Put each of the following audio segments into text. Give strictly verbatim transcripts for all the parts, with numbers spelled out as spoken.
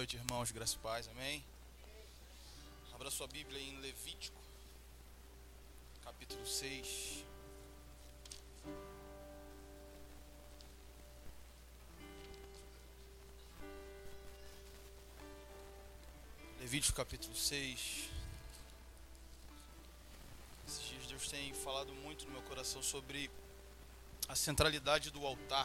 noite, irmãos, graças e paz, amém? Abra sua Bíblia em Levítico, capítulo seis. Levítico, capítulo seis. Esses dias Deus tem falado muito no meu coração sobre a centralidade do altar.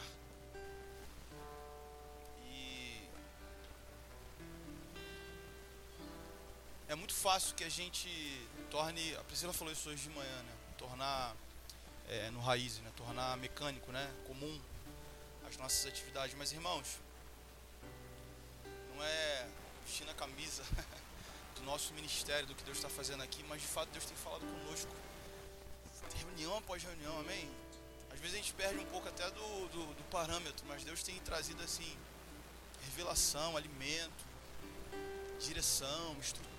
É muito fácil que a gente torne, a Priscila falou isso hoje de manhã, né? Tornar é, no raiz, né? Tornar mecânico, né? Comum as nossas atividades. Mas, irmãos, não é vestir a camisa do nosso ministério, do que Deus está fazendo aqui, mas de fato Deus tem falado conosco reunião após reunião, amém? Às vezes a gente perde um pouco até do, do, do parâmetro, mas Deus tem trazido assim revelação, alimento, direção, estrutura.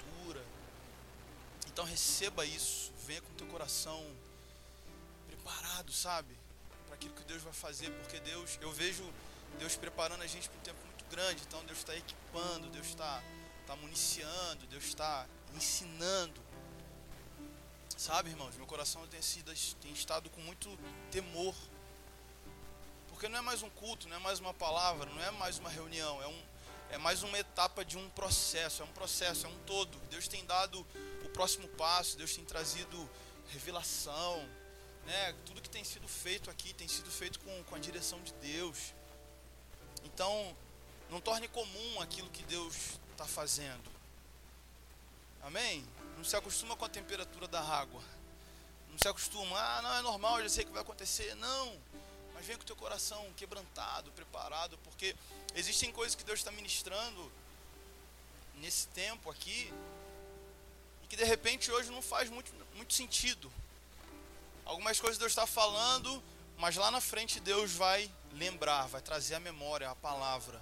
Então receba isso, venha com o teu coração preparado, sabe, para aquilo que Deus vai fazer, porque Deus, eu vejo Deus preparando a gente para um tempo muito grande. Então Deus está equipando, Deus está tá municiando, Deus está ensinando, sabe, irmãos, meu coração tem, sido, tem estado com muito temor, porque não é mais um culto, não é mais uma palavra, não é mais uma reunião, é um É mais uma etapa de um processo, é um processo, é um todo. Deus tem dado o próximo passo, Deus tem trazido revelação, né? Tudo que tem sido feito aqui tem sido feito com, com a direção de Deus. Então, não torne comum aquilo que Deus está fazendo. Amém? Não se acostuma com a temperatura da água. Não se acostuma, ah, não, é normal, eu já sei o que vai acontecer. Não. Mas vem com o teu coração quebrantado, preparado, porque existem coisas que Deus está ministrando nesse tempo aqui e que de repente hoje não faz muito, muito sentido. Algumas coisas Deus está falando, mas lá na frente Deus vai lembrar, vai trazer a memória, a palavra.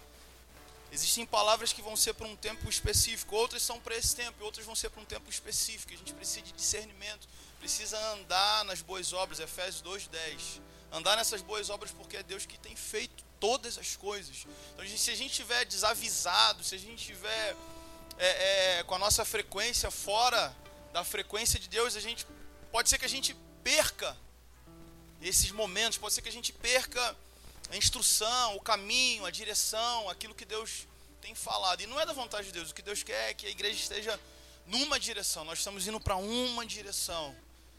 Existem palavras que vão ser para um tempo específico, outras são para esse tempo, e outras vão ser para um tempo específico. A gente precisa de discernimento, precisa andar nas boas obras, Efésios dois, dez. Andar nessas boas obras, porque é Deus que tem feito todas as coisas. Então, se a gente estiver desavisado, se a gente estiver é, é, com a nossa frequência fora da frequência de Deus, a gente pode ser que a gente perca esses momentos, pode ser que a gente perca a instrução, o caminho, a direção, aquilo que Deus tem falado. E não é da vontade de Deus. O que Deus quer é que a igreja esteja numa direção. Nós estamos indo para uma direção.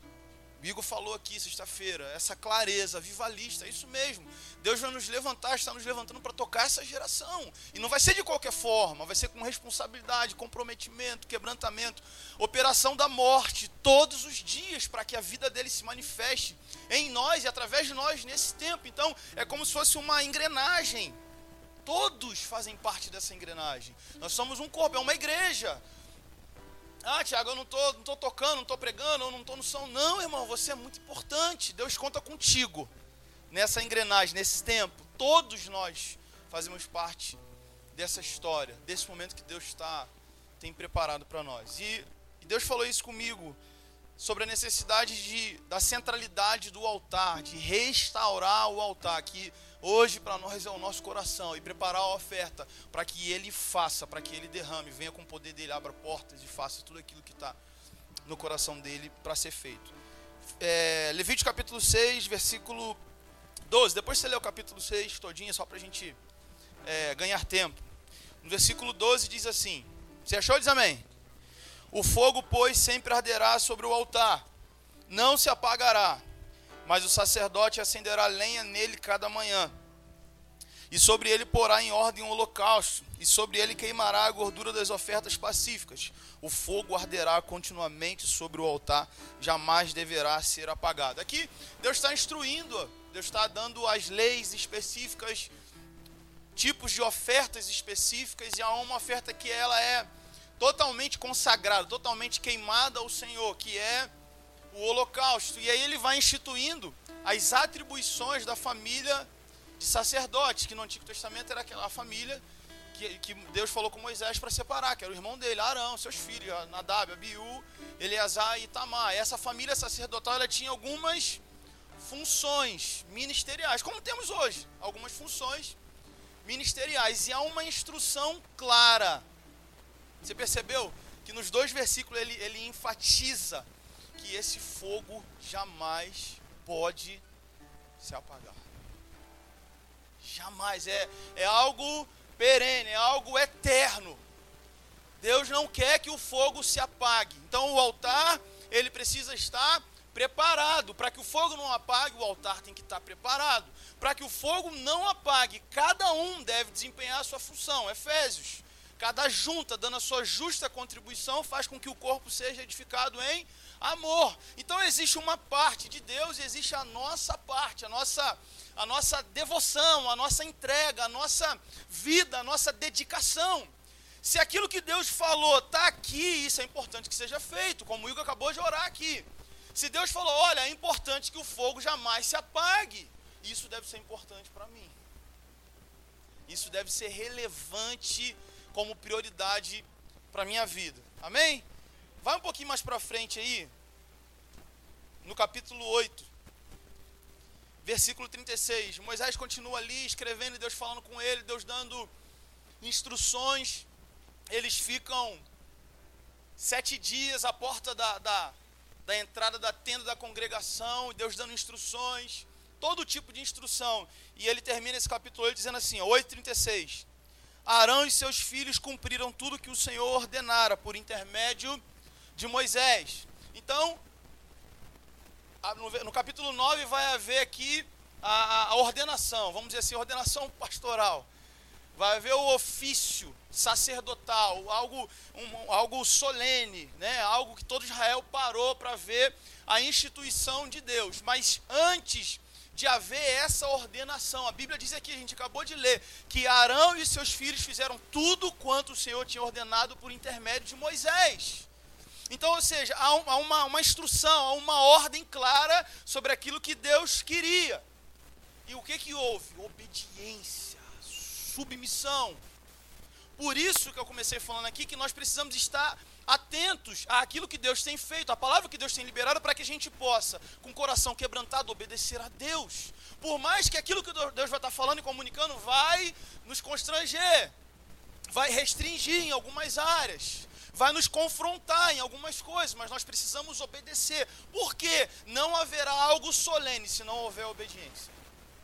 O Igor falou aqui sexta-feira, essa clareza vivalista, é isso mesmo. Deus vai nos levantar, está nos levantando para tocar essa geração. E não vai ser de qualquer forma, vai ser com responsabilidade, comprometimento, quebrantamento, operação da morte, todos os dias, para que a vida dele se manifeste em nós e através de nós nesse tempo. Então, é como se fosse uma engrenagem. Todos fazem parte dessa engrenagem. Nós somos um corpo, é uma igreja. Ah, Tiago, eu não estou não tô tocando, não estou pregando, eu não estou no som. Não, irmão, você é muito importante. Deus conta contigo nessa engrenagem, nesse tempo. Todos nós fazemos parte dessa história, desse momento que Deus está, tem preparado para nós. E, e Deus falou isso comigo, sobre a necessidade de, da centralidade do altar, de restaurar o altar, que hoje para nós é o nosso coração, e preparar a oferta para que Ele faça, para que Ele derrame, venha com o poder dEle, abra portas e faça tudo aquilo que está no coração dEle para ser feito. É, Levítico capítulo seis, versículo doze, depois você lê o capítulo seis todinho, só para a gente é, ganhar tempo. No versículo doze diz assim, você achou? Diz amém. O fogo, pois, sempre arderá sobre o altar, não se apagará, mas o sacerdote acenderá lenha nele cada manhã, e sobre ele porá em ordem um holocausto, e sobre ele queimará a gordura das ofertas pacíficas. O fogo arderá continuamente sobre o altar, jamais deverá ser apagado. Aqui Deus está instruindo, Deus está dando as leis específicas, tipos de ofertas específicas, e há uma oferta que ela é totalmente consagrada, totalmente queimada ao Senhor, que é o holocausto. E aí ele vai instituindo as atribuições da família de sacerdotes, que no Antigo Testamento era aquela família que, que Deus falou com Moisés para separar, que era o irmão dele, Arão, seus filhos, Nadab, Abiú, Eleazar e Itamar. Essa família sacerdotal, ela tinha algumas funções ministeriais, como temos hoje, algumas funções ministeriais. E há uma instrução clara. Você percebeu que nos dois versículos ele, ele enfatiza que esse fogo jamais pode se apagar. Jamais. É, é algo perene, é algo eterno. Deus não quer que o fogo se apague. Então o altar, ele precisa estar preparado. Para que o fogo não apague, o altar tem que estar preparado. Para que o fogo não apague, cada um deve desempenhar a sua função. Efésios. Cada junta, dando a sua justa contribuição, faz com que o corpo seja edificado em amor. Então existe uma parte de Deus e existe a nossa parte, a nossa, a nossa devoção, a nossa entrega, a nossa vida, a nossa dedicação. Se aquilo que Deus falou está aqui, isso é importante que seja feito, como o Igor acabou de orar aqui. Se Deus falou, olha, é importante que o fogo jamais se apague, isso deve ser importante para mim. Isso deve ser relevante como prioridade para a minha vida. Amém? Vai um pouquinho mais para frente aí, no capítulo oito, versículo trinta e seis. Moisés continua ali escrevendo e Deus falando com ele, Deus dando instruções. Eles ficam sete dias à porta da, da, da entrada da tenda da congregação, Deus dando instruções, todo tipo de instrução. E ele termina esse capítulo oito dizendo assim, oito, trinta e seis. Arão e seus filhos cumpriram tudo que o Senhor ordenara por intermédio de Moisés. Então, no capítulo nove vai haver aqui a, a ordenação, vamos dizer assim, ordenação pastoral. Vai haver o ofício sacerdotal, algo, um, algo solene, né? Algo que todo Israel parou para ver a instituição de Deus. Mas antes de haver essa ordenação, a Bíblia diz aqui, a gente acabou de ler, que Arão e seus filhos fizeram tudo quanto o Senhor tinha ordenado por intermédio de Moisés. Então, ou seja, há uma, uma instrução, há uma ordem clara sobre aquilo que Deus queria. E o que que houve? Obediência, submissão. Por isso que eu comecei falando aqui que nós precisamos estar atentos àquilo que Deus tem feito, a palavra que Deus tem liberado, para que a gente possa, com o coração quebrantado, obedecer a Deus. Por mais que aquilo que Deus vai estar falando e comunicando vai nos constranger, vai restringir em algumas áreas, vai nos confrontar em algumas coisas, mas nós precisamos obedecer. Porque não haverá algo solene se não houver obediência.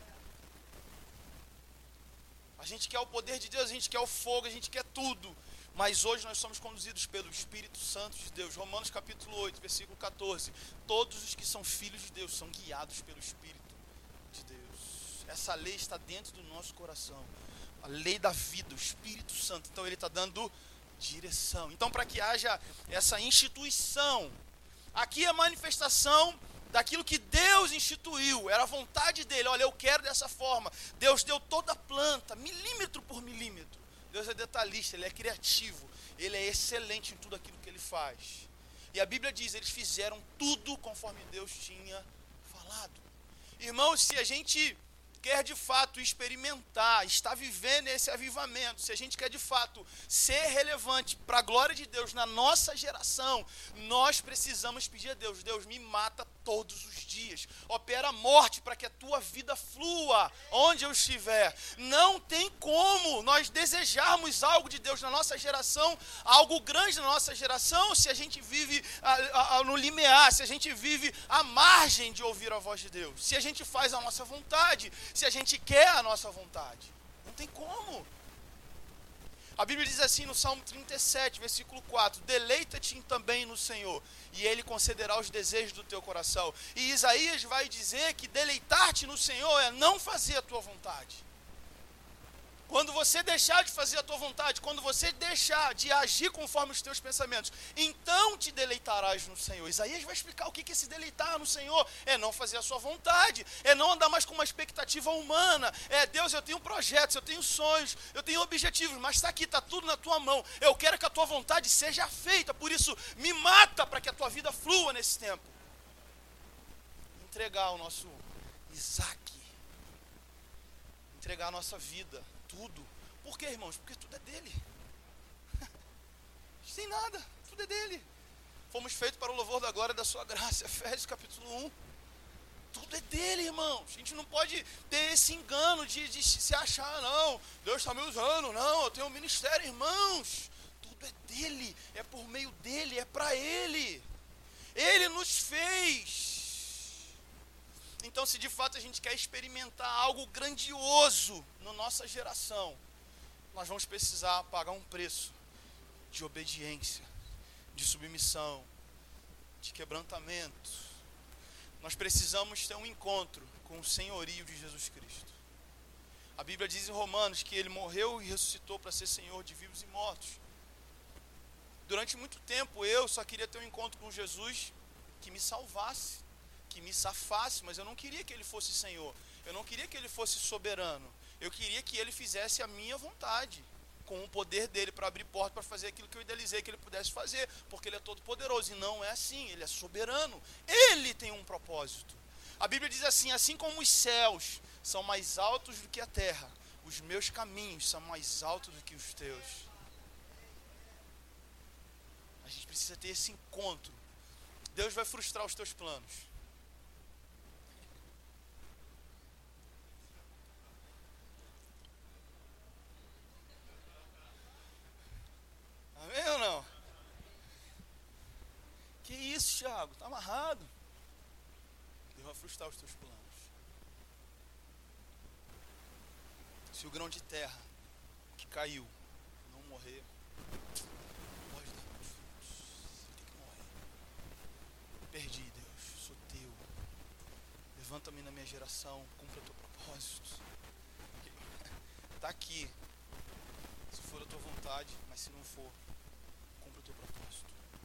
A gente quer o poder de Deus, a gente quer o fogo, a gente quer tudo. Mas hoje nós somos conduzidos pelo Espírito Santo de Deus. Romanos capítulo oito, versículo catorze. Todos os que são filhos de Deus são guiados pelo Espírito de Deus. Essa lei está dentro do nosso coração. A lei da vida, o Espírito Santo. Então ele está dando direção. Então, para que haja essa instituição, aqui é a manifestação daquilo que Deus instituiu, era a vontade dele. Olha, eu quero dessa forma. Deus deu toda a planta, milímetro por milímetro. Deus é detalhista, ele é criativo, ele é excelente em tudo aquilo que ele faz. E a Bíblia diz, eles fizeram tudo conforme Deus tinha falado. Irmãos, se a gente quer de fato experimentar, estar vivendo esse avivamento, se a gente quer de fato ser relevante para a glória de Deus na nossa geração, nós precisamos pedir a Deus, Deus me mata todos os dias, opera a morte para que a tua vida flua onde eu estiver. Não tem como nós desejarmos algo de Deus na nossa geração, algo grande na nossa geração, se a gente vive a, a, no limiar, se a gente vive à margem de ouvir a voz de Deus, se a gente faz a nossa vontade, se a gente quer a nossa vontade. Não tem como. A Bíblia diz assim no Salmo trinta e sete, versículo quatro, deleita-te também no Senhor, e Ele concederá os desejos do teu coração. E Isaías vai dizer que deleitar-te no Senhor é não fazer a tua vontade. Quando você deixar de fazer a tua vontade, quando você deixar de agir conforme os teus pensamentos, então te deleitarás no Senhor. Isaías vai explicar o que é se deleitar no Senhor. É não fazer a sua vontade, é não andar mais com uma expectativa humana. É, Deus, eu tenho projetos, eu tenho sonhos, eu tenho objetivos, mas está aqui, está tudo na tua mão. Eu quero que a tua vontade seja feita, por isso me mata para que a tua vida flua nesse tempo. Entregar o nosso Isaac, entregar a nossa vida. Tudo. Por quê, irmãos? Porque tudo é dele. Sem nada, tudo é dele. Fomos feitos para o louvor da glória da sua graça. Efésios capítulo um. Tudo é dele, irmãos. A gente não pode ter esse engano de, de se achar, não, Deus está me usando, não, eu tenho um ministério, irmãos. Tudo é dele, é por meio dele, é para ele. Ele nos fez. Então, se de fato a gente quer experimentar algo grandioso na nossa geração, nós vamos precisar pagar um preço de obediência, de submissão, de quebrantamento. Nós precisamos ter um encontro com o senhorio de Jesus Cristo. A Bíblia diz em Romanos que ele morreu e ressuscitou para ser Senhor de vivos e mortos. Durante muito tempo eu só queria ter um encontro com Jesus que me salvasse, que me safasse, mas eu não queria que ele fosse Senhor. Eu não queria que ele fosse soberano. Eu queria que ele fizesse a minha vontade, com o poder dele para abrir porta, para fazer aquilo que eu idealizei que ele pudesse fazer, porque ele é todo poderoso, e não é assim, ele é soberano, ele tem um propósito. A Bíblia diz assim, assim como os céus são mais altos do que a terra, os meus caminhos são mais altos do que os teus. A gente precisa ter esse encontro. Deus vai frustrar os teus planos. Amém ou não? Que isso, Thiago? Está amarrado. Deus vai frustrar os teus planos. Se o grão de terra que caiu não morrer, pode dar muitos frutos. Você tem que morrer. Perdi, Deus. Sou teu. Levanta-me na minha geração. Cumpra o teu propósito. Está aqui. Se for a tua vontade, mas se não for, cumpra o teu propósito.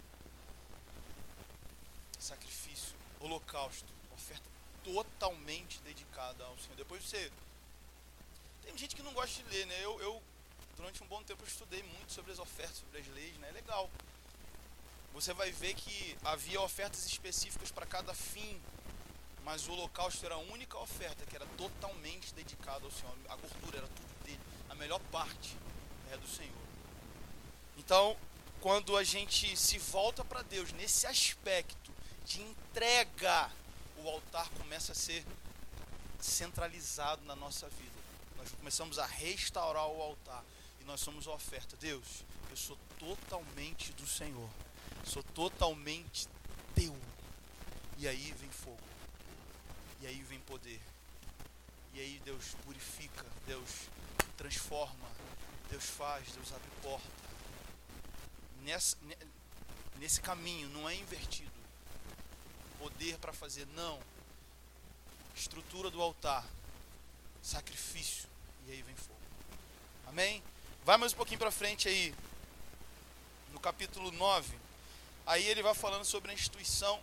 Sacrifício, holocausto, oferta totalmente dedicada ao Senhor. Depois você... Tem gente que não gosta de ler, né? Eu, eu durante um bom tempo, eu estudei muito sobre as ofertas, sobre as leis, né? É legal. Você vai ver que havia ofertas específicas para cada fim, mas o holocausto era a única oferta que era totalmente dedicada ao Senhor. A gordura era tudo dele, a melhor parte é do Senhor. Então, quando a gente se volta para Deus nesse aspecto de entrega, o altar começa a ser centralizado na nossa vida. Nós começamos a restaurar o altar e nós somos a oferta. Deus, eu sou totalmente do Senhor, sou totalmente teu. E aí vem fogo, e aí vem poder, e aí Deus purifica, Deus transforma, Deus faz, Deus abre porta. Nessa, nesse caminho não é invertido. Poder para fazer, não. Estrutura do altar, sacrifício, e aí vem fogo. Amém? Vai mais um pouquinho para frente aí, no capítulo nove. Aí ele vai falando sobre a instituição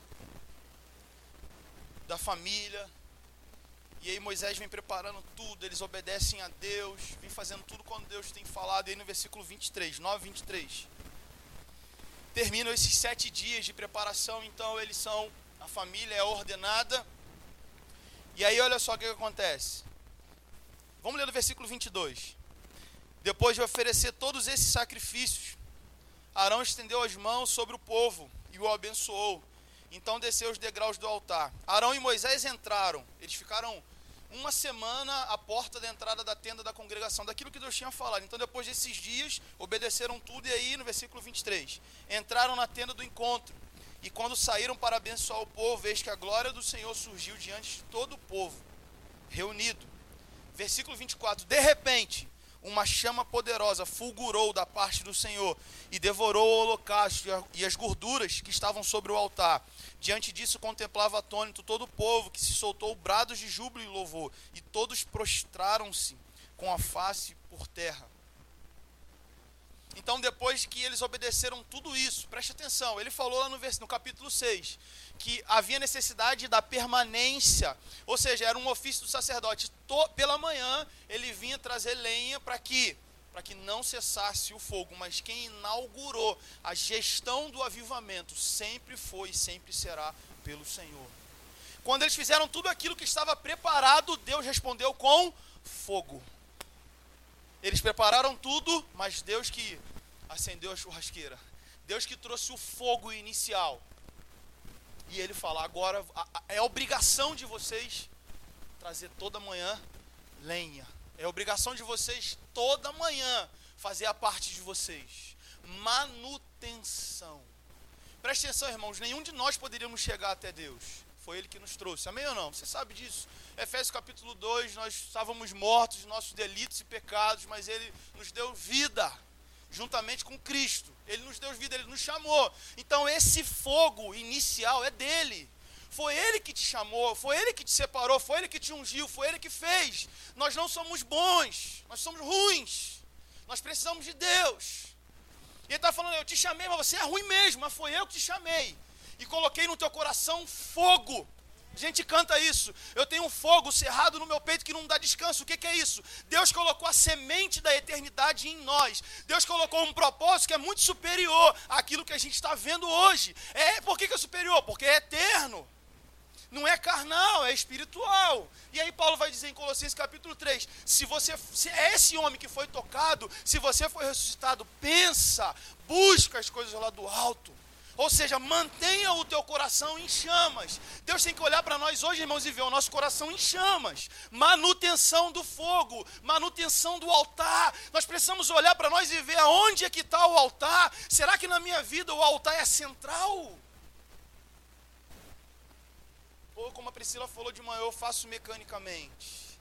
da família. E aí Moisés vem preparando tudo, eles obedecem a Deus, vem fazendo tudo quando Deus tem falado. E aí no versículo vinte e três, nove, vinte e três, terminam esses sete dias de preparação. Então eles são, a família é ordenada. E aí olha só o que, que acontece. Vamos ler no versículo vinte e dois. Depois de oferecer todos esses sacrifícios, Arão estendeu as mãos sobre o povo e o abençoou. Então desceu os degraus do altar. Arão e Moisés entraram. Eles ficaram uma semana à porta da entrada da tenda da congregação, daquilo que Deus tinha falado. Então depois desses dias, obedeceram tudo. E aí no versículo vinte e três, entraram na tenda do encontro. E quando saíram para abençoar o povo, eis que a glória do Senhor surgiu diante de todo o povo reunido. Versículo vinte e quatro, de repente, uma chama poderosa fulgurou da parte do Senhor e devorou o holocausto e as gorduras que estavam sobre o altar. Diante disso contemplava atônito todo o povo, que se soltou brados de júbilo e louvor, e todos prostraram-se com a face por terra. Então depois que eles obedeceram tudo isso, preste atenção, ele falou lá no, vers- no capítulo seis, que havia necessidade da permanência, ou seja, era um ofício do sacerdote. To, pela manhã ele vinha trazer lenha para que, para que não cessasse o fogo, mas quem inaugurou a gestão do avivamento sempre foi e sempre será pelo Senhor. Quando eles fizeram tudo aquilo que estava preparado, Deus respondeu com fogo. Eles prepararam tudo, mas Deus que acendeu a churrasqueira, Deus que trouxe o fogo inicial. E ele fala, agora é obrigação de vocês trazer toda manhã lenha. É obrigação de vocês toda manhã fazer a parte de vocês. Manutenção. Preste atenção, irmãos, nenhum de nós poderíamos chegar até Deus. Foi Ele que nos trouxe. Amém ou não? Você sabe disso. Efésios capítulo dois, nós estávamos mortos de nossos delitos e pecados, mas Ele nos deu vida, juntamente com Cristo. Ele nos deu vida, Ele nos chamou. Então esse fogo inicial é dEle. Foi Ele que te chamou, foi Ele que te separou, foi Ele que te ungiu, foi Ele que fez. Nós não somos bons, nós somos ruins. Nós precisamos de Deus. E Ele está falando, eu te chamei, mas você é ruim mesmo, mas foi eu que te chamei. E coloquei no teu coração fogo. A gente canta isso. Eu tenho um fogo cerrado no meu peito que não dá descanso. O que, que é isso? Deus colocou a semente da eternidade em nós. Deus colocou um propósito que é muito superior àquilo que a gente está vendo hoje. É, por que, que é superior? Porque é eterno. Não é carnal, é espiritual. E aí Paulo vai dizer em Colossenses capítulo três, se você se é esse homem que foi tocado, se você foi ressuscitado, pensa, busca as coisas lá do alto. Ou seja, mantenha o teu coração em chamas. Deus tem que olhar para nós hoje, irmãos, e ver o nosso coração em chamas. Manutenção do fogo, manutenção do altar. Nós precisamos olhar para nós e ver aonde é que está o altar. Será que na minha vida o altar é central? Ou como a Priscila falou de manhã, eu faço mecanicamente.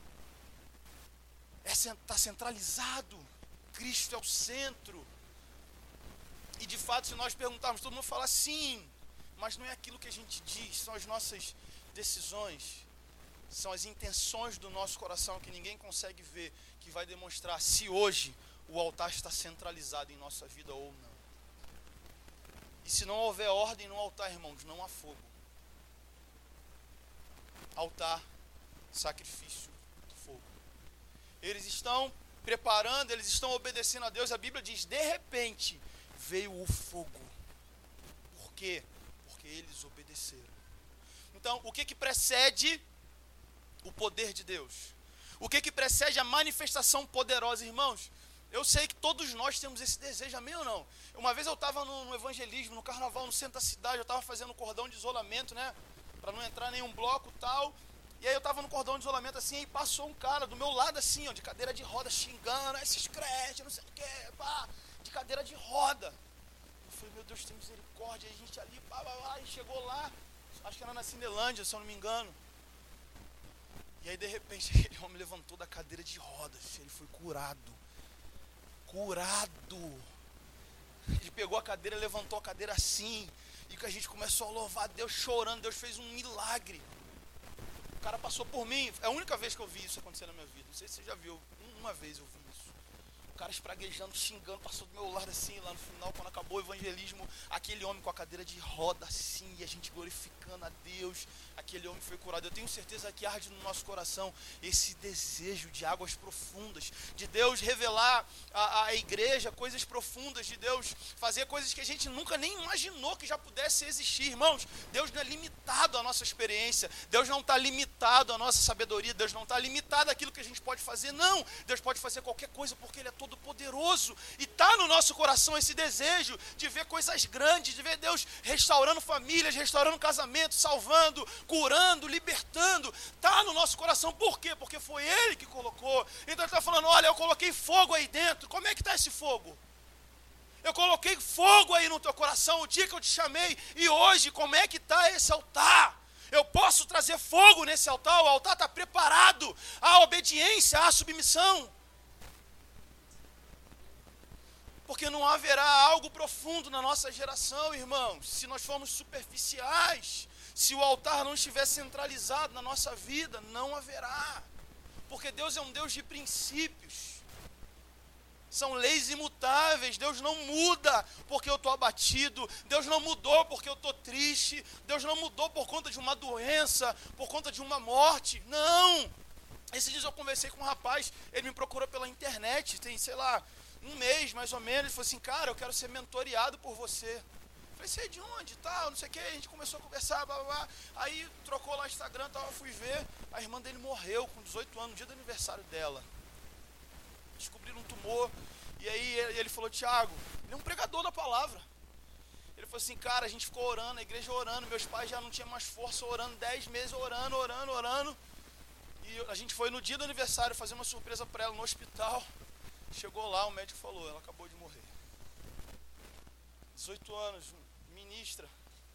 Está centralizado. Cristo é o centro. E de fato, se nós perguntarmos, todo mundo fala sim, mas não é aquilo que a gente diz, são as nossas decisões, são as intenções do nosso coração que ninguém consegue ver, que vai demonstrar se hoje o altar está centralizado em nossa vida ou não. E se não houver ordem no altar, irmãos, não há fogo. Altar, sacrifício, fogo. Eles estão preparando, eles estão obedecendo a Deus. A Bíblia diz, de repente veio o fogo. Por quê? Porque eles obedeceram. Então, o que que precede o poder de Deus? O que que precede a manifestação poderosa, irmãos? Eu sei que todos nós temos esse desejo, amém ou não? Uma vez eu estava no, no evangelismo, no carnaval, no centro da cidade, eu estava fazendo cordão de isolamento, né? Para não entrar em nenhum bloco e tal. E aí eu estava no cordão de isolamento assim, e passou um cara do meu lado assim, ó, de cadeira de roda, xingando, esses crentes, não sei o que, pá, de cadeira de roda. Eu falei, meu Deus, tem misericórdia. Aí a gente ali, pá, pá, pá, e chegou lá, acho que era na Cinelândia, se eu não me engano. E aí de repente aquele homem levantou da cadeira de rodas, ele foi curado. Curado. Ele pegou a cadeira, levantou a cadeira assim, e que a gente começou a louvar Deus, chorando. Deus fez um milagre. O cara passou por mim, é a única vez que eu vi isso acontecer na minha vida. Não sei se você já viu, uma vez eu vi isso. O cara espraguejando, xingando, passou do meu lado assim, lá no final, quando acabou o evangelismo, aquele homem com a cadeira de roda assim, e a gente glorificando a Deus, aquele homem foi curado. Eu tenho certeza que arde no nosso coração esse desejo de águas profundas, de Deus revelar à, à igreja coisas profundas, de Deus fazer coisas que a gente nunca nem imaginou que já pudesse existir. Irmãos, Deus não é limitado à nossa experiência, Deus não está limitado à nossa sabedoria, Deus não está limitado àquilo que a gente pode fazer, não. Deus pode fazer qualquer coisa porque Ele é todo poderoso, e está no nosso coração esse desejo de ver coisas grandes, de ver Deus restaurando famílias, restaurando casamentos, salvando, curando, libertando. Está no nosso coração. Por quê? Porque foi Ele que colocou. Então Ele está falando, olha, eu coloquei fogo aí dentro. Como é que está esse fogo? Eu coloquei fogo aí no teu coração o dia que eu te chamei, e hoje como é que está esse altar? Eu posso trazer fogo nesse altar? O altar está preparado à obediência, à submissão. Porque não haverá algo profundo na nossa geração, irmãos, se nós formos superficiais, se o altar não estiver centralizado na nossa vida, não haverá. Porque Deus é um Deus de princípios, são leis imutáveis. Deus não muda porque eu estou abatido, Deus não mudou porque eu estou triste, Deus não mudou por conta de uma doença, por conta de uma morte, não. Esses dias eu conversei com um rapaz, ele me procurou pela internet, tem, sei lá, um mês mais ou menos. Ele falou assim, cara, eu quero ser mentoreado por você. Eu falei, você é de onde, tal, não sei o que. A gente começou a conversar, blá, blá, blá. Aí trocou lá o Instagram, tal, eu fui ver, a irmã dele morreu com dezoito anos, no dia do aniversário dela. Descobriram um tumor, e aí ele falou, Thiago, ele é um pregador da palavra. Ele falou assim, cara, a gente ficou orando, a igreja orando, meus pais já não tinham mais força, orando, dez meses orando, orando, orando. E a gente foi no dia do aniversário fazer uma surpresa para ela no hospital. Chegou lá, o médico falou, ela acabou de morrer. dezoito anos, ministra.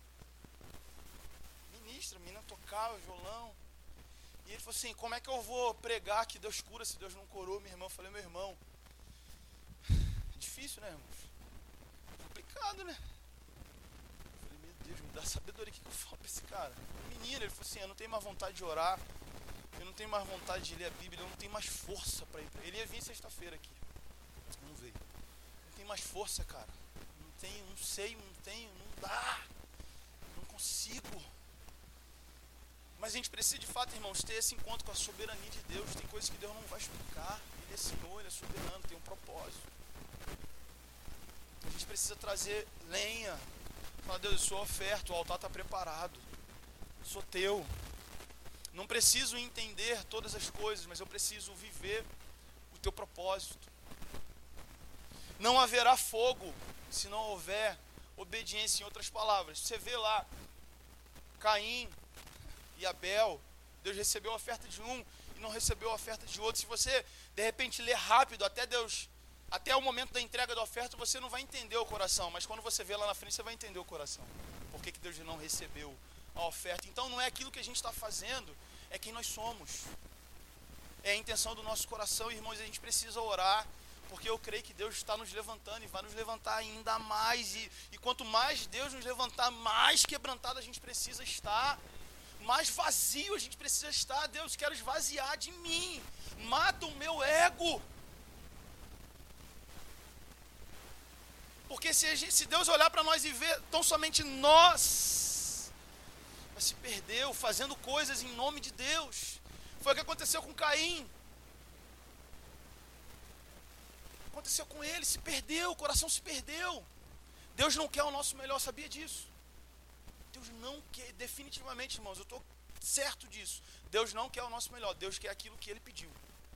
Ministra, menina tocava violão. E ele falou assim, como é que eu vou pregar que Deus cura se Deus não curou minha irmã? Eu falei, meu irmão, é difícil, né, irmãos? Complicado, né? Eu falei, meu Deus, me dá sabedoria, o que eu falo pra esse cara? Menina, ele falou assim, eu não tenho mais vontade de orar, eu não tenho mais vontade de ler a Bíblia, eu não tenho mais força para ir pra... Ele ia vir sexta-feira aqui, não veio. Não tem mais força, cara. Não tenho, não sei, não tenho, não dá. Não consigo. Mas a gente precisa de fato, irmãos, ter esse encontro com a soberania de Deus. Tem coisas que Deus não vai explicar. Ele é Senhor, Ele é soberano, tem um propósito. A gente precisa trazer lenha. Falar, Deus, eu sou oferta, o altar está preparado. Sou teu. Não preciso entender todas as coisas, mas eu preciso viver o teu propósito. Não haverá fogo se não houver obediência, em outras palavras. Você vê lá, Caim e Abel, Deus recebeu a oferta de um e não recebeu a oferta de outro. Se você, de repente, ler rápido até Deus, até o momento da entrega da oferta, você não vai entender o coração, mas quando você vê lá na frente, você vai entender o coração. Por que que Deus não recebeu a oferta? Então não é aquilo que a gente está fazendo, é quem nós somos. É a intenção do nosso coração, irmãos, a gente precisa orar, porque eu creio que Deus está nos levantando e vai nos levantar ainda mais. E, e quanto mais Deus nos levantar, mais quebrantado a gente precisa estar. Mais vazio a gente precisa estar. Deus, quero esvaziar de mim. Mata o meu ego. Porque se, a gente, se Deus olhar para nós e ver tão somente nós, vai se perder fazendo coisas em nome de Deus. Foi o que aconteceu com Caim. Aconteceu com ele, se perdeu, o coração se perdeu. Deus não quer o nosso melhor, sabia disso? Deus não quer, definitivamente, irmãos, eu estou certo disso. Deus não quer o nosso melhor, Deus quer aquilo que Ele pediu.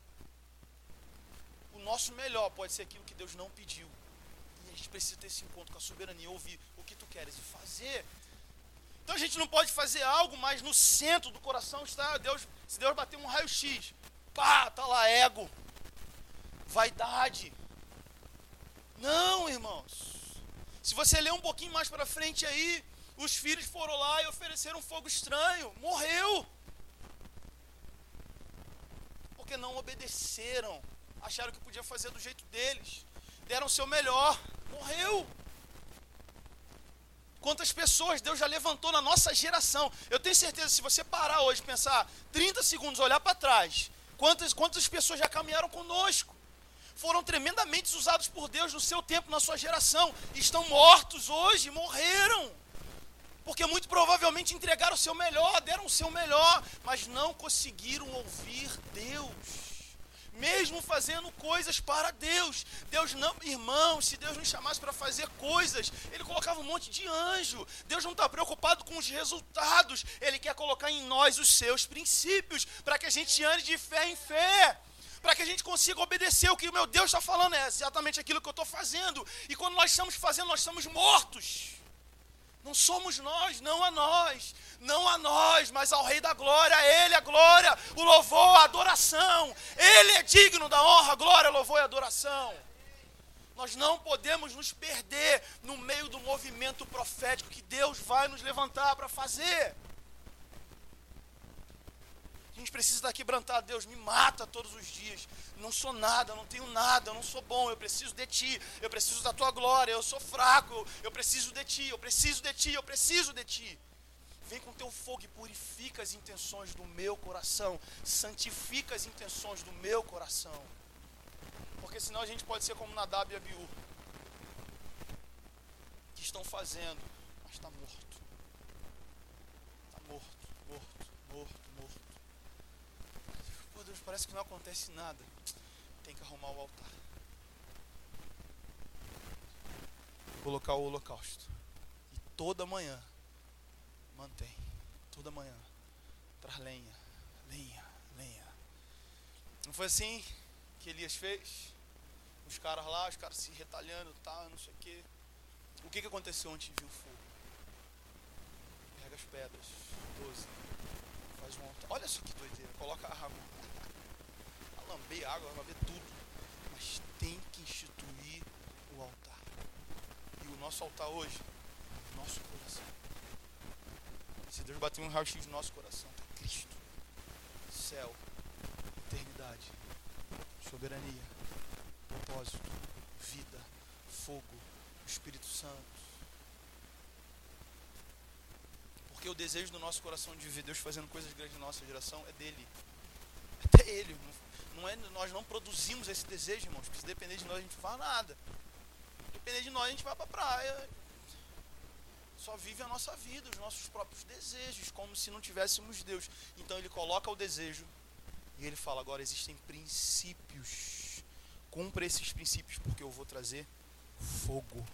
O nosso melhor pode ser aquilo que Deus não pediu. E a gente precisa ter esse encontro com a soberania, ouvir o que tu queres e fazer. Então a gente não pode fazer algo, mas no centro do coração está Deus. Se Deus bater um raio-x, pá, tá lá ego, vaidade. Não, irmãos. Se você ler um pouquinho mais para frente aí, os filhos foram lá e ofereceram um fogo estranho. Morreu. Porque não obedeceram. Acharam que podia fazer do jeito deles. Deram o seu melhor. Morreu. Quantas pessoas Deus já levantou na nossa geração. Eu tenho certeza, se você parar hoje, pensar trinta segundos, olhar para trás, quantas, quantas pessoas já caminharam conosco. Foram tremendamente usados por Deus no seu tempo, na sua geração. Estão mortos hoje, morreram. Porque muito provavelmente entregaram o seu melhor, deram o seu melhor, mas não conseguiram ouvir Deus. Mesmo fazendo coisas para Deus. Deus não, irmão, se Deus nos chamasse para fazer coisas, Ele colocava um monte de anjo. Deus não está preocupado com os resultados. Ele quer colocar em nós os seus princípios, para que a gente ande de fé em fé. Para que a gente consiga obedecer o que o meu Deus está falando, é exatamente aquilo que eu estou fazendo. E quando nós estamos fazendo, nós estamos mortos. Não somos nós, não a nós, não a nós, mas ao Rei da Glória, a Ele a glória, o louvor, a adoração. Ele é digno da honra, glória, louvor e adoração. Nós não podemos nos perder no meio do movimento profético que Deus vai nos levantar para fazer. A gente precisa estar quebrantado. Deus, me mata todos os dias. Não sou nada, não tenho nada, eu não sou bom, eu preciso de Ti, eu preciso da Tua glória, eu sou fraco, eu, eu preciso de Ti, eu preciso de Ti, eu preciso de Ti. Vem com Teu fogo e purifica as intenções do meu coração, santifica as intenções do meu coração. Porque senão a gente pode ser como Nadab e Abiú, que estão fazendo, mas está morto. Está morto, morto, morto, morto. Pô, Deus, parece que não acontece nada. Tem que arrumar o altar. Colocar o holocausto. E toda manhã, mantém. Toda manhã, traz lenha, lenha, lenha. Não foi assim que Elias fez? Os caras lá, os caras se retalhando, tal, não sei o quê. O que, que aconteceu antes de vir o fogo? Pega as pedras, doze, faz um altar. Olha só que doideira, coloca a água, a lamber água, a lamber tudo, mas tem que instituir o altar. E o nosso altar hoje é o nosso coração. Se Deus bater um raio-x no nosso coração, está Cristo, céu, eternidade, soberania, propósito, vida, fogo, Espírito Santo. Porque o desejo do nosso coração de ver Deus fazendo coisas grandes na nossa geração é dele. Até ele. Não é, nós não produzimos esse desejo, irmãos. Porque se depender de nós, a gente não faz nada. Se depender de nós, a gente vai para a praia. Só vive a nossa vida, os nossos próprios desejos, como se não tivéssemos Deus. Então ele coloca o desejo e ele fala, agora existem princípios. Cumpra esses princípios, porque eu vou trazer fogo.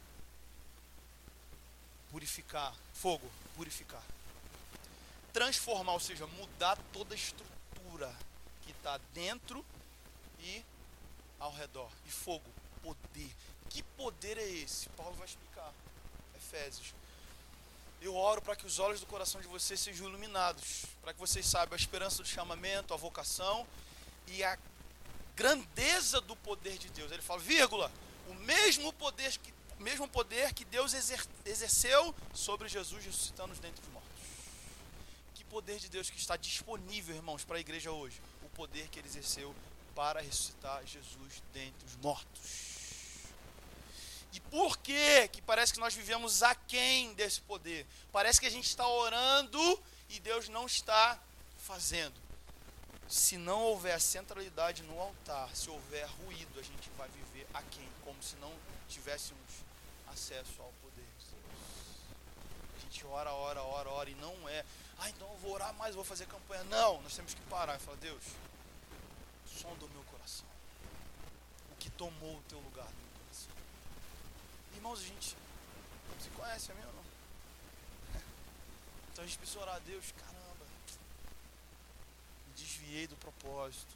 Purificar. Fogo, purificar. Transformar, ou seja, mudar toda a estrutura que está dentro e ao redor. E fogo, poder. Que poder é esse? Paulo vai explicar. Efésios. Eu oro para que os olhos do coração de vocês sejam iluminados, para que vocês saibam a esperança do chamamento, a vocação e a grandeza do poder de Deus. Ele fala, vírgula, o mesmo poder que, o mesmo poder que Deus exer, exerceu sobre Jesus ressuscitando os dentre os mortos. Que poder de Deus que está disponível, irmãos, para a igreja hoje. O poder que ele exerceu para ressuscitar Jesus dentre os mortos. E por que que parece que nós vivemos aquém desse poder? Parece que a gente está orando e Deus não está fazendo. Se não houver centralidade no altar, se houver ruído, a gente vai viver aquém, como se não tivéssemos acesso ao poder de Deus. A gente ora, ora, ora, ora e não é, ah, então eu vou orar mais, vou fazer campanha. Não, nós temos que parar e falar, Deus, sonda o meu coração. O que tomou o teu lugar no meu coração? Irmãos, a gente se conhece, amém ou não? Então a gente precisa orar a Deus, caramba, me desviei do propósito.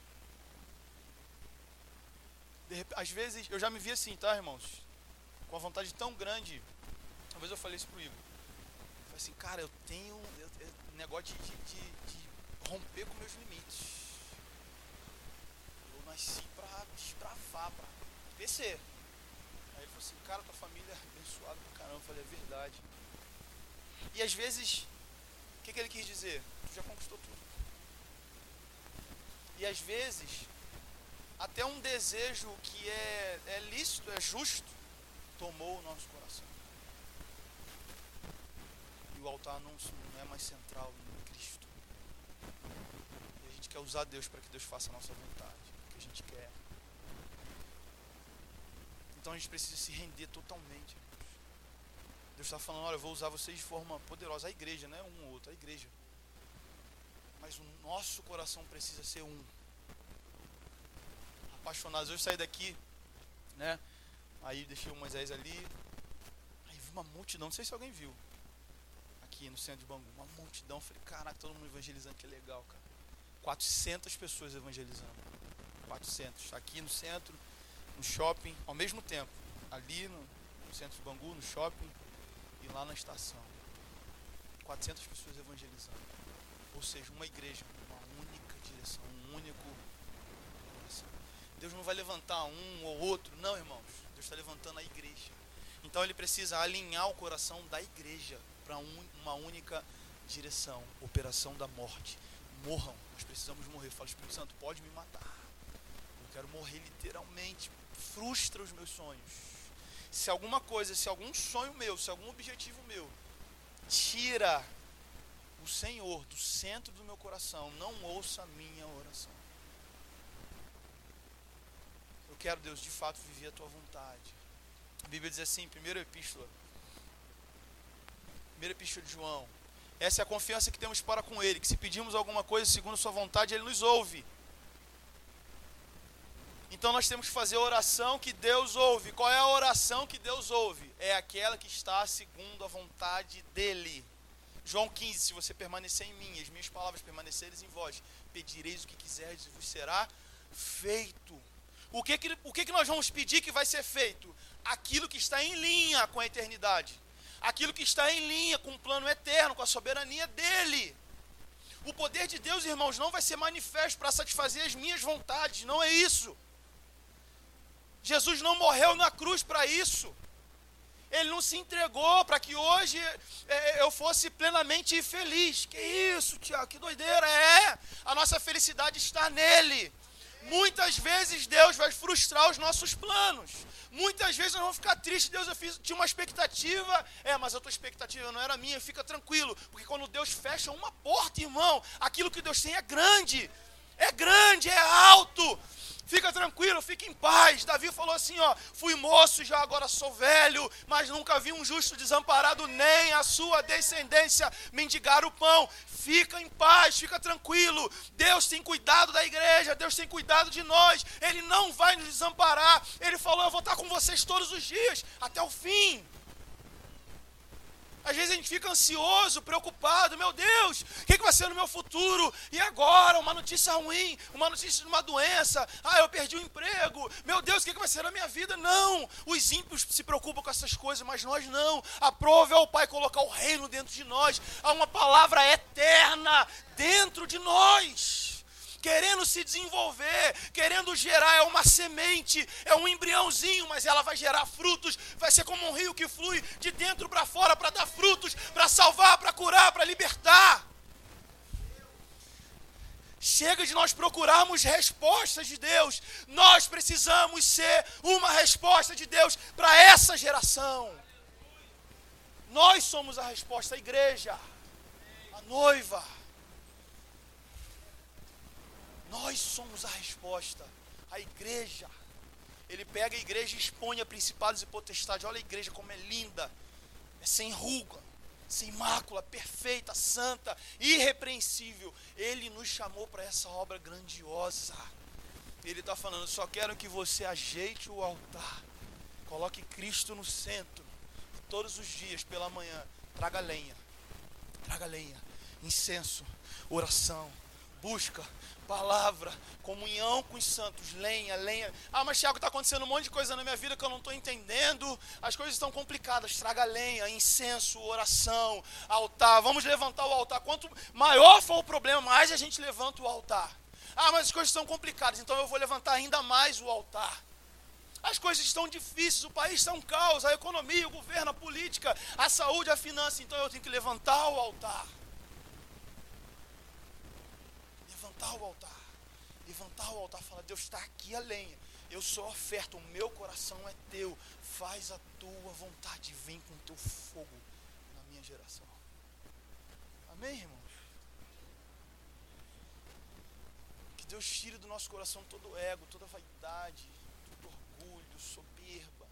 De repente, às vezes, eu já me vi assim, tá, irmãos? Com a vontade tão grande. Uma vez eu falei isso pro Igor. Eu falei assim, cara, eu tenho eu, eu, negócio de, de, de romper com meus limites. Eu nasci pra desbravar, pra crescer. Aí ele falou assim, cara, tua família é abençoada pra caramba. Eu falei, é verdade. E às vezes, o que, que ele quis dizer? Tu já conquistou tudo. E às vezes, até um desejo que é, é lícito, é justo, tomou o nosso coração. E o altar não, não é mais central em Cristo. E a gente quer usar Deus para que Deus faça a nossa vontade, o que a gente quer. Então a gente precisa se render totalmente. Deus está falando, olha, eu vou usar vocês de forma poderosa. A igreja, não é um ou outro, a igreja. Mas o nosso coração precisa ser um. Apaixonados. Eu saí daqui, né? Aí deixei o Moisés ali. Aí vi uma multidão, não sei se alguém viu. Aqui no centro de Bangu, uma multidão. Falei, caraca, todo mundo evangelizando, que legal, cara. quatrocentas pessoas evangelizando. quatrocentas. Aqui no centro, no shopping, ao mesmo tempo. Ali no, no centro de Bangu, no shopping e lá na estação. quatrocentas pessoas evangelizando. Ou seja, uma igreja, uma única direção, um único coração. Deus não vai levantar um ou outro, não, irmãos. Deus está levantando a igreja. Então ele precisa alinhar o coração da igreja para um, uma única direção. Operação da morte. Morram, nós precisamos morrer. Fala, Espírito Santo, pode me matar. Eu quero morrer literalmente. Frustra os meus sonhos. Se alguma coisa, se algum sonho meu, se algum objetivo meu tira o Senhor do centro do meu coração, não ouça a minha oração. Eu quero, Deus, de fato viver a tua vontade. A Bíblia diz assim, primeira epístola, primeira epístola de João, essa é a confiança que temos para com Ele, que se pedimos alguma coisa segundo a sua vontade, Ele nos ouve. Então nós temos que fazer a oração que Deus ouve. Qual é a oração que Deus ouve? É aquela que está segundo a vontade dEle. João quinze, se você permanecer em mim, as minhas palavras permanecerem em vós, pedireis o que quiserdes e vos será feito. O que que, o que que nós vamos pedir que vai ser feito? Aquilo que está em linha com a eternidade. Aquilo que está em linha com o plano eterno, com a soberania dele. O poder de Deus, irmãos, não vai ser manifesto para satisfazer as minhas vontades, não é isso. Jesus não morreu na cruz para isso. Ele não se entregou para que hoje é, eu fosse plenamente feliz. Que isso, Tiago, que doideira. É, a nossa felicidade está nele. Muitas vezes Deus vai frustrar os nossos planos. Muitas vezes nós vamos ficar tristes. Deus, eu fiz, tinha uma expectativa. É, mas a tua expectativa não era minha. Fica tranquilo. Porque quando Deus fecha uma porta, irmão, aquilo que Deus tem é grande. É grande, é alto. Fica tranquilo, fica em paz. Davi falou assim, ó, fui moço, já agora sou velho, mas nunca vi um justo desamparado, nem a sua descendência mendigar o pão. Fica em paz, fica tranquilo. Deus tem cuidado da igreja, Deus tem cuidado de nós. Ele não vai nos desamparar. Ele falou, eu vou estar com vocês todos os dias, até o fim. Às vezes a gente fica ansioso, preocupado, meu Deus, o que, que vai ser no meu futuro? E agora, uma notícia ruim, uma notícia de uma doença, ah, eu perdi o emprego, meu Deus, o que, que vai ser na minha vida? Não, os ímpios se preocupam com essas coisas, mas nós não. Aprove ao Pai colocar o reino dentro de nós, há uma palavra eterna dentro de nós. Querendo se desenvolver, querendo gerar, é uma semente, é um embriãozinho, mas ela vai gerar frutos, vai ser como um rio que flui de dentro para fora para dar frutos, para salvar, para curar, para libertar. Chega de nós procurarmos respostas de Deus, nós precisamos ser uma resposta de Deus para essa geração. Nós somos a resposta, a igreja, a noiva. Nós somos a resposta, a igreja. Ele pega a igreja e expõe a principados e potestades. Olha a igreja como é linda, é sem ruga, sem mácula, perfeita, santa, irrepreensível. Ele nos chamou para essa obra grandiosa. Ele está falando, só quero que você ajeite o altar, coloque Cristo no centro, todos os dias pela manhã, traga lenha, traga lenha, incenso, oração, busca, palavra, comunhão com os santos, lenha, lenha. Ah, mas Tiago, está acontecendo um monte de coisa na minha vida que eu não estou entendendo, as coisas estão complicadas. Traga lenha, incenso, oração, altar. Vamos levantar o altar. Quanto maior for o problema, mais a gente levanta o altar. Ah, mas as coisas estão complicadas, então eu vou levantar ainda mais o altar. As coisas estão difíceis, o país está um caos, a economia, o governo, a política, a saúde, a finança, então eu tenho que levantar o altar. Levantar o altar, levantar o altar, falar, Deus, está aqui a lenha, eu sou a oferta, o meu coração é teu, faz a tua vontade, vem com o teu fogo na minha geração. Amém, irmãos? Que Deus tire do nosso coração todo ego, toda vaidade, todo orgulho, soberba.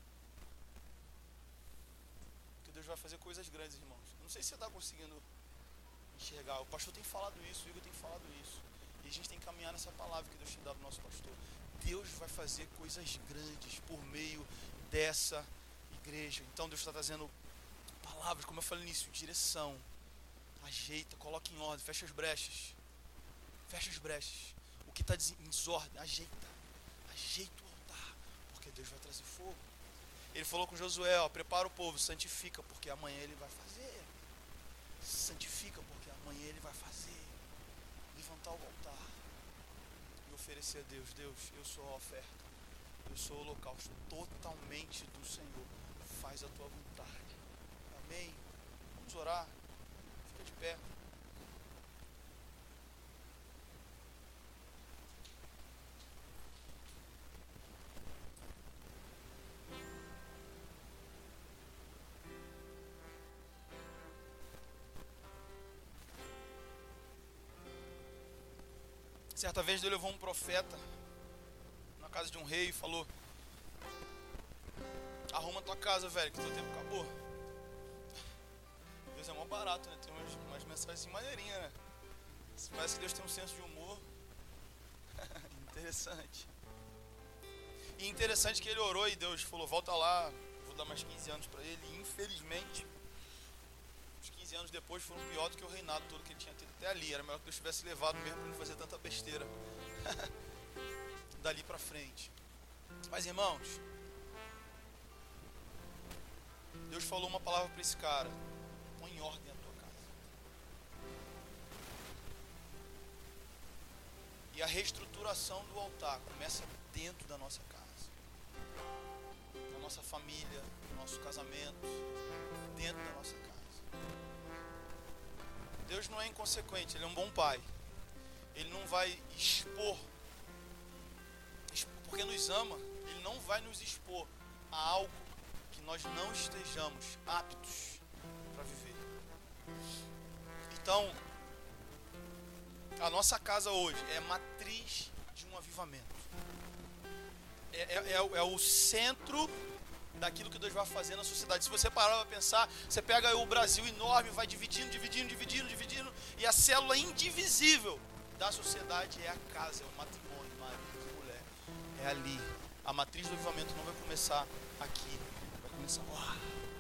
Que Deus vai fazer coisas grandes, irmãos. Não sei se você está conseguindo enxergar, o pastor tem falado isso, o Igor tem falado isso, e a gente tem que caminhar nessa palavra que Deus tem dado ao nosso pastor. Deus vai fazer coisas grandes por meio dessa igreja. Então Deus está trazendo palavras, como eu falei nisso, direção, ajeita, coloca em ordem, fecha as brechas, fecha as brechas, o que está em desordem, ajeita, ajeita o altar, porque Deus vai trazer fogo. Ele falou com Josué, ó, prepara o povo, santifica, porque amanhã ele vai fazer. Santifica, porque amanhã ele vai fazer. Levantar o altar e oferecer a Deus. Deus, eu sou a oferta, eu sou o holocausto totalmente do Senhor. Faz a tua vontade. Amém? Vamos orar. Fica de pé. Certa vez Deus levou um profeta na casa de um rei e falou, arruma tua casa, velho, que teu tempo acabou. Deus é mó barato, né? Tem umas, umas mensagens assim maneirinhas, né? Parece que Deus tem um senso de humor. Interessante. E interessante que ele orou e Deus falou, volta lá, vou dar mais quinze anos para ele. E infelizmente, os quinze anos depois foram pior do que o reinado todo que ele tinha tido até ali. Era melhor que Deus tivesse levado mesmo para não fazer tanta besteira. dali para frente. Mas, irmãos, Deus falou uma palavra para esse cara: põe em ordem a tua casa. E a reestruturação do altar começa dentro da nossa casa, na nossa família, no nosso casamento, dentro da nossa casa. Deus não é inconsequente, Ele é um bom pai. Ele não vai expor, porque nos ama, Ele não vai nos expor a algo que nós não estejamos aptos para viver. Então, a nossa casa hoje é matriz de um avivamento. É, é, é, é o centro daquilo que Deus vai fazer na sociedade. Se você parar para pensar, você pega o Brasil enorme, vai dividindo, dividindo, dividindo, dividindo, e a célula indivisível da sociedade é a casa, é o matrimônio, marido e mulher. É ali. A matriz do avivamento não vai começar aqui, vai começar lá.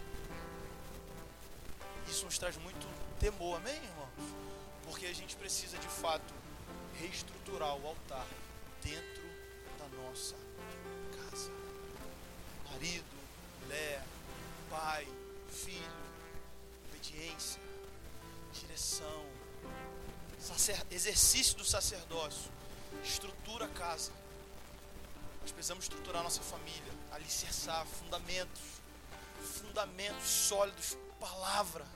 Isso nos traz muito temor, amém, irmãos? Porque a gente precisa de fato reestruturar o altar dentro da nossa casa. Marido, mulher, pai, filho, obediência, direção, sacer, exercício do sacerdócio, estrutura a casa. Nós precisamos estruturar a nossa família, alicerçar fundamentos, fundamentos sólidos, palavra.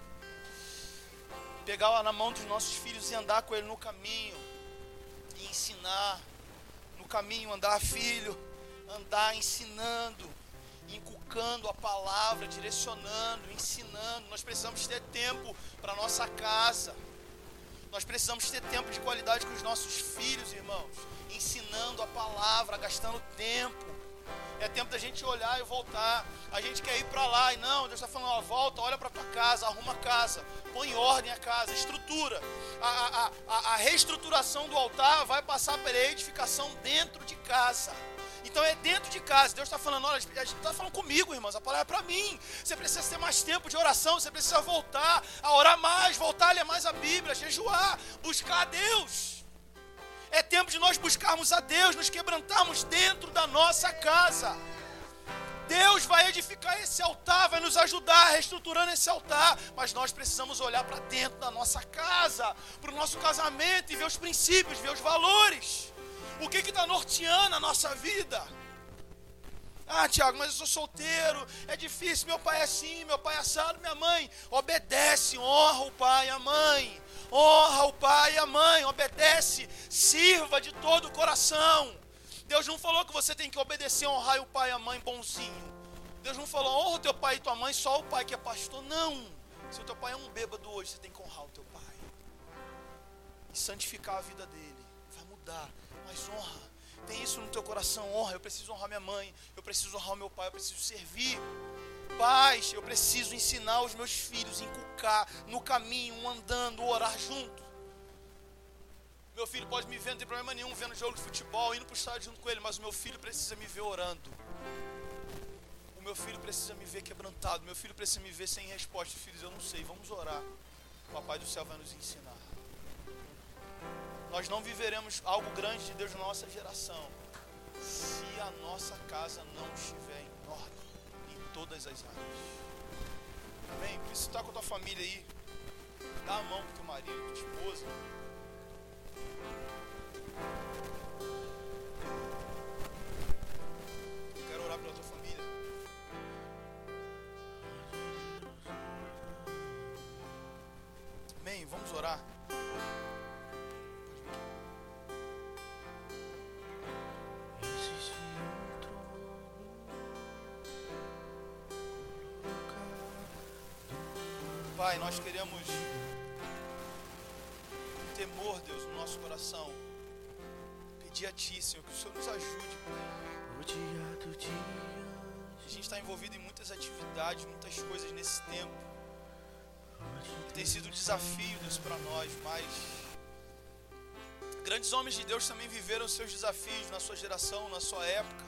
Pegar na mão dos nossos filhos e andar com ele no caminho, e ensinar. No caminho andar, filho, andar ensinando, inculcando a palavra, direcionando, ensinando. Nós precisamos ter tempo para nossa casa. Nós precisamos ter tempo de qualidade com os nossos filhos, irmãos, ensinando a palavra, gastando tempo. É tempo da gente olhar e voltar. A gente quer ir para lá e não, Deus está falando, ó, volta, olha para tua casa, arruma a casa, põe em ordem a casa, estrutura. A, a, a, a reestruturação do altar vai passar pela edificação dentro de casa. Então é dentro de casa. Deus está falando, olha, a gente está falando comigo, irmãos, a palavra é para mim. Você precisa ter mais tempo de oração, você precisa voltar a orar mais, voltar a ler mais a Bíblia, jejuar, buscar a Deus. É tempo de nós buscarmos a Deus, nos quebrantarmos dentro da nossa casa. Deus vai edificar esse altar, vai nos ajudar reestruturando esse altar, mas nós precisamos olhar para dentro da nossa casa, para o nosso casamento e ver os princípios, ver os valores. O que está norteando a nossa vida? Ah, Tiago, mas eu sou solteiro, é difícil, meu pai é assim, meu pai é assado, minha mãe. Obedece, honra o pai e a mãe. Honra o pai e a mãe, obedece, sirva de todo o coração. Deus não falou que você tem que obedecer, honrar o pai e a mãe bonzinho. Deus não falou, honra o teu pai e tua mãe, só o pai que é pastor. Não. Se o teu pai é um bêbado hoje, você tem que honrar o teu pai. E santificar a vida dele. Vai mudar, mas honra. Tem isso no teu coração, honra. Eu preciso honrar minha mãe, eu preciso honrar o meu pai, eu preciso servir. Pais, eu preciso ensinar os meus filhos, inculcar no caminho, andando, orar junto. Meu filho pode me ver, não tem problema nenhum, vendo jogo de futebol, indo para o estádio junto com ele, mas o meu filho precisa me ver orando. O meu filho precisa me ver quebrantado, meu filho precisa me ver sem resposta. Filhos, eu não sei, vamos orar. O Papai do céu vai nos ensinar. Nós não viveremos algo grande de Deus na nossa geração se a nossa casa não estiver em ordem. Todas as áreas. Amém? Por isso, está com a tua família aí, dá a mão para o teu marido, para tua esposa. Eu quero orar pela tua família. Amém? Vamos orar. Pai, nós queremos, com temor, Deus, no nosso coração, pedir a Ti, Senhor, que o Senhor nos ajude, Pai. A gente está envolvido em muitas atividades, muitas coisas nesse tempo. E tem sido um desafio, Deus, para nós, mas grandes homens de Deus também viveram seus desafios na sua geração, na sua época.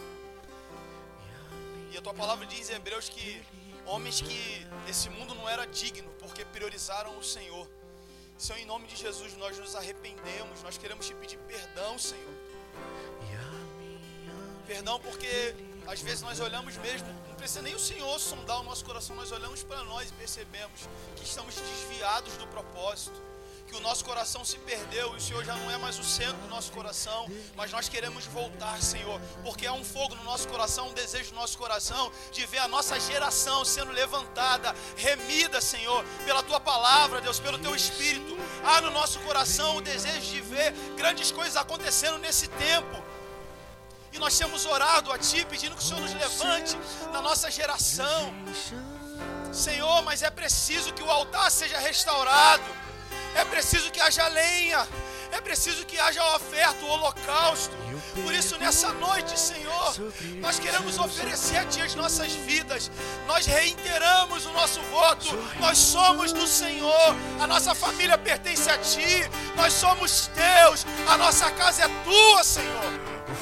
E a Tua palavra diz em Hebreus que homens que esse mundo não era digno, porque priorizaram o Senhor. Senhor, em nome de Jesus, nós nos arrependemos, nós queremos Te pedir perdão, Senhor. Perdão porque às vezes nós olhamos mesmo, não precisa nem o Senhor sondar o nosso coração, nós olhamos para nós e percebemos que estamos desviados do propósito, que o nosso coração se perdeu e o Senhor já não é mais o centro do nosso coração, mas nós queremos voltar, Senhor, porque há um fogo no nosso coração, um desejo no nosso coração de ver a nossa geração sendo levantada, remida, Senhor, pela Tua palavra, Deus, pelo Teu Espírito. Há no nosso coração o desejo de ver grandes coisas acontecendo nesse tempo. E nós temos orado a Ti, pedindo que o Senhor nos levante na nossa geração. Senhor, mas é preciso que o altar seja restaurado. É preciso que haja lenha. É preciso que haja a oferta, o holocausto. Por isso, nessa noite, Senhor, nós queremos oferecer a Ti as nossas vidas. Nós reiteramos o nosso voto. Nós somos do Senhor. A nossa família pertence a Ti. Nós somos Teus. A nossa casa é Tua, Senhor.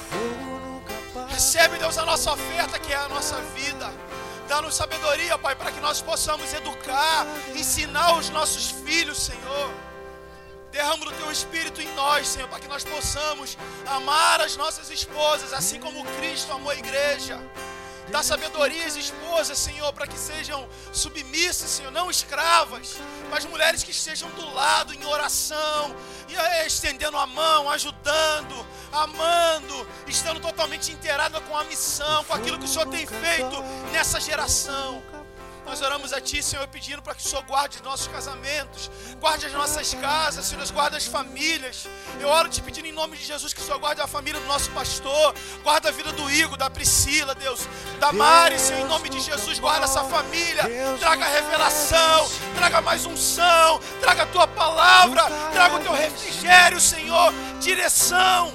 Recebe, Deus, a nossa oferta, que é a nossa vida. Dá-nos sabedoria, Pai, para que nós possamos educar, ensinar os nossos filhos, Senhor. Derrama o Teu Espírito em nós, Senhor, para que nós possamos amar as nossas esposas, assim como Cristo amou a igreja. Dá sabedoria às esposas, Senhor, para que sejam submissas, Senhor, não escravas, mas mulheres que estejam do lado em oração, e estendendo a mão, ajudando, amando, estando totalmente inteirada com a missão, com aquilo que o Senhor tem feito nessa geração. Nós oramos a Ti, Senhor, pedindo para que o Senhor guarde os nossos casamentos, guarde as nossas casas, Senhor, guarde as famílias. Eu oro Te pedindo em nome de Jesus que o Senhor guarde a família do nosso pastor, guarda a vida do Igor, da Priscila, Deus, da Mari, Senhor, em nome de Jesus, guarda essa família, traga revelação, traga mais unção, traga a Tua palavra, traga o Teu refrigério, Senhor, direção,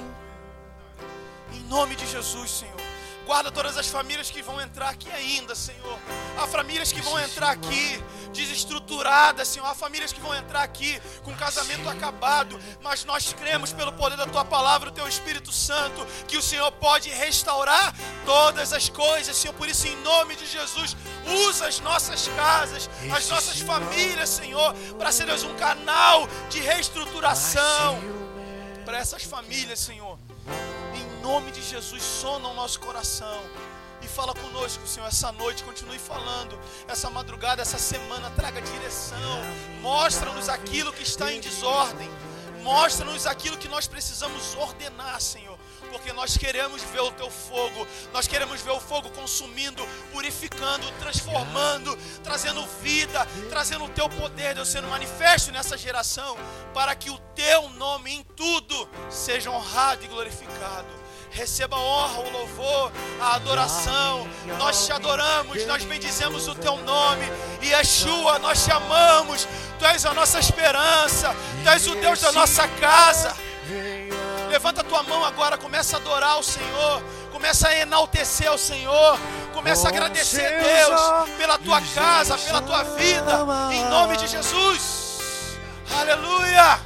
em nome de Jesus, Senhor. Guarda todas as famílias que vão entrar aqui ainda, Senhor. Há famílias que vão entrar aqui desestruturadas, Senhor. Há famílias que vão entrar aqui com casamento acabado. Mas nós cremos pelo poder da Tua palavra, o Teu Espírito Santo, que o Senhor pode restaurar todas as coisas, Senhor. Por isso, em nome de Jesus, usa as nossas casas, as nossas famílias, Senhor, para sermos um canal de reestruturação para essas famílias, Senhor. Em nome de Jesus, sona o nosso coração e fala conosco, Senhor, essa noite. Continue falando, essa madrugada, essa semana, traga direção, mostra-nos aquilo que está em desordem, mostra-nos aquilo que nós precisamos ordenar, Senhor, porque nós queremos ver o Teu fogo, nós queremos ver o fogo consumindo, purificando, transformando, trazendo vida, trazendo o Teu poder, Deus, sendo manifesto nessa geração, para que o Teu nome em tudo seja honrado e glorificado. Receba a honra, o louvor, a adoração. Nós Te adoramos, nós bendizemos o Teu nome. E Yeshua, nós Te amamos. Tu és a nossa esperança, Tu és o Deus da nossa casa. Levanta a tua mão agora, começa a adorar o Senhor, começa a enaltecer o Senhor, começa a agradecer a Deus pela tua casa, pela tua vida, em nome de Jesus. Aleluia!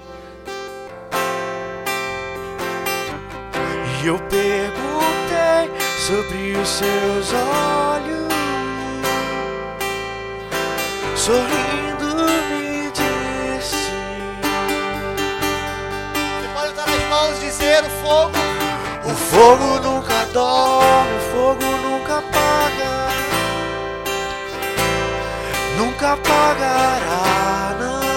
E eu perguntei sobre os seus olhos, sorrindo me disse. Você pode estar nas mãos e dizer: o fogo, o fogo nunca dorme, o fogo nunca apaga, nunca apagará, não, não.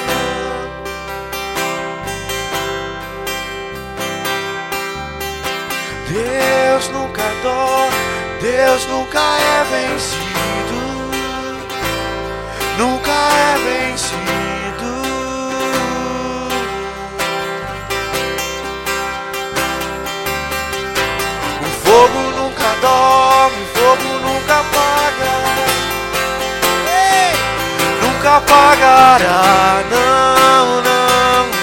Deus nunca dorme, Deus nunca é vencido, nunca é vencido. O fogo nunca dorme, o fogo nunca apaga, ei, nunca apagará, não, não, não.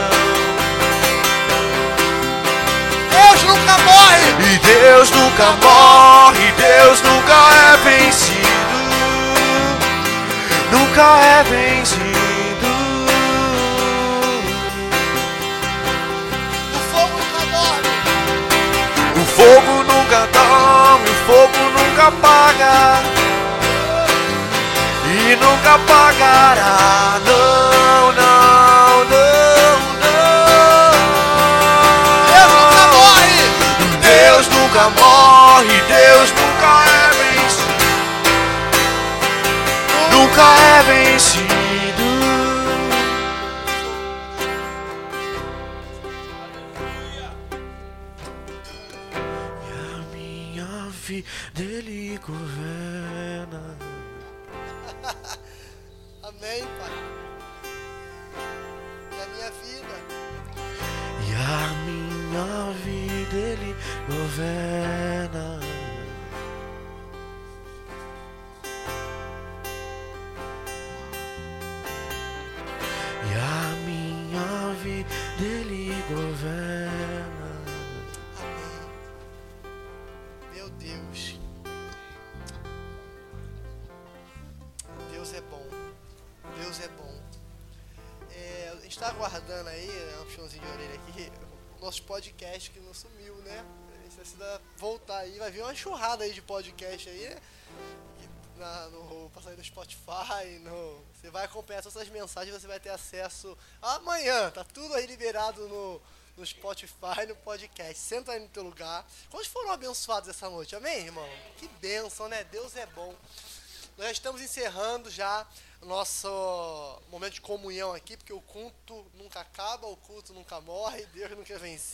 Deus nunca morre, E Deus nunca morre, Deus nunca é vencido, nunca é vencido. o fogo nunca morre, O fogo nunca dorme, o fogo nunca apaga, e nunca apagará, não, não, não, não. Deus nunca morre, Deus nunca nunca morre, Deus nunca é vencido. Nunca é vencido. E a minha vida Ele governa. Amém, Pai. E a minha vida. E a minha vida Ele governa. E a minha vida Ele governa. Amém. Meu Deus. Deus é bom. Deus é bom. É, a gente está aguardando aí, é um puxãozinho de orelha aqui, o nosso podcast que não sumiu, né? A gente precisa voltar aí, vai vir uma enxurrada aí de podcast aí, né? Na, no, passar aí no Spotify, no, você vai acompanhar todas as mensagens, você vai ter acesso amanhã, tá tudo aí liberado no, no Spotify, no podcast. Senta aí no teu lugar. Quantos foram abençoados essa noite? Amém, irmão? Que bênção, né? Deus é bom. Nós já estamos encerrando já o nosso momento de comunhão aqui, porque o culto nunca acaba, o culto nunca morre, Deus nunca vence.